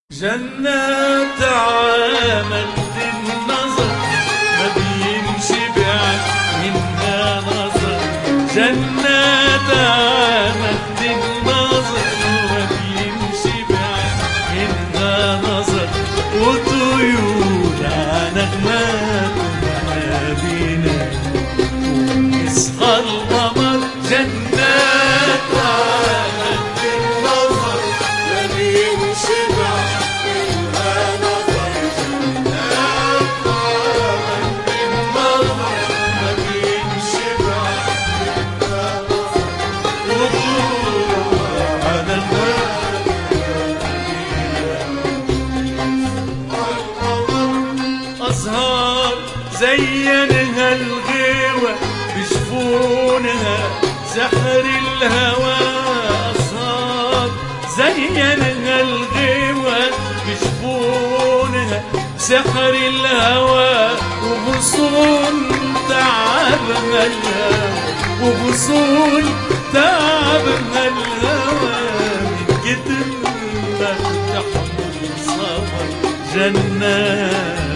جنات عامل النظر ما بينشبع منها نظر. جنات عامل النظر ما بينشبع منها نظر. وطيور نغمات ما بينا ويصحى القمر. جنات عامل النظر ما بينشبع أزهار زينها الغيوة بجفونها سحر الهوى. أزهار زينها الغيوة بجفونها سحر الهوى. وغصون تعبها الهوى وغصون تعبها الهوى. من كتر ما تحمل صبر. جنات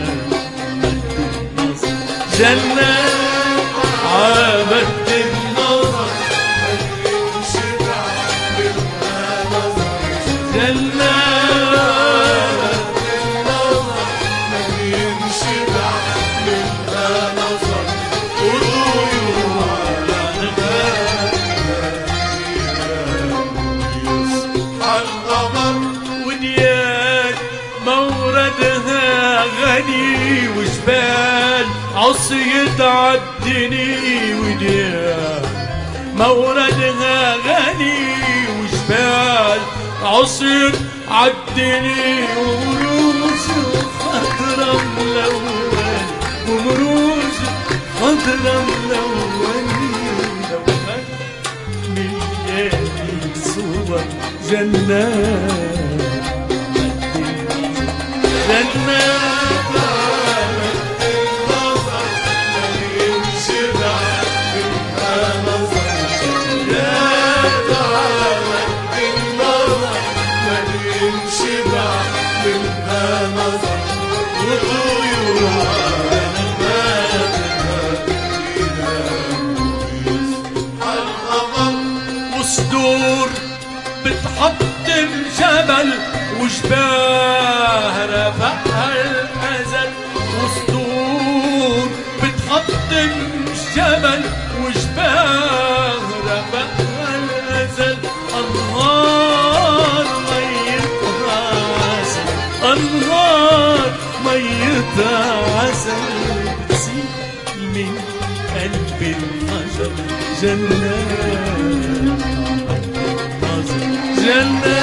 جنات عابت النظر ما بينشبع منها نظر. جنات النظر ما بينشبع منها نظر. وطيور نغمات يصحى القمر. وديان موردها غني وجبال عصي تعدني. وديان موردها غني وجبال عصي عدني. ومروج خضرا ملون ومروج خضرا ملون. لو من ليالي صور جنات جنات وصدور بتحطم جبل وجباه رفعها الأزل. وصدور بتحطم جبل وجباه رفعها الأزل. أنهار ميتها عسل أنهار ميتها عسل. بتسيل من قلب الحجر. جنات جنات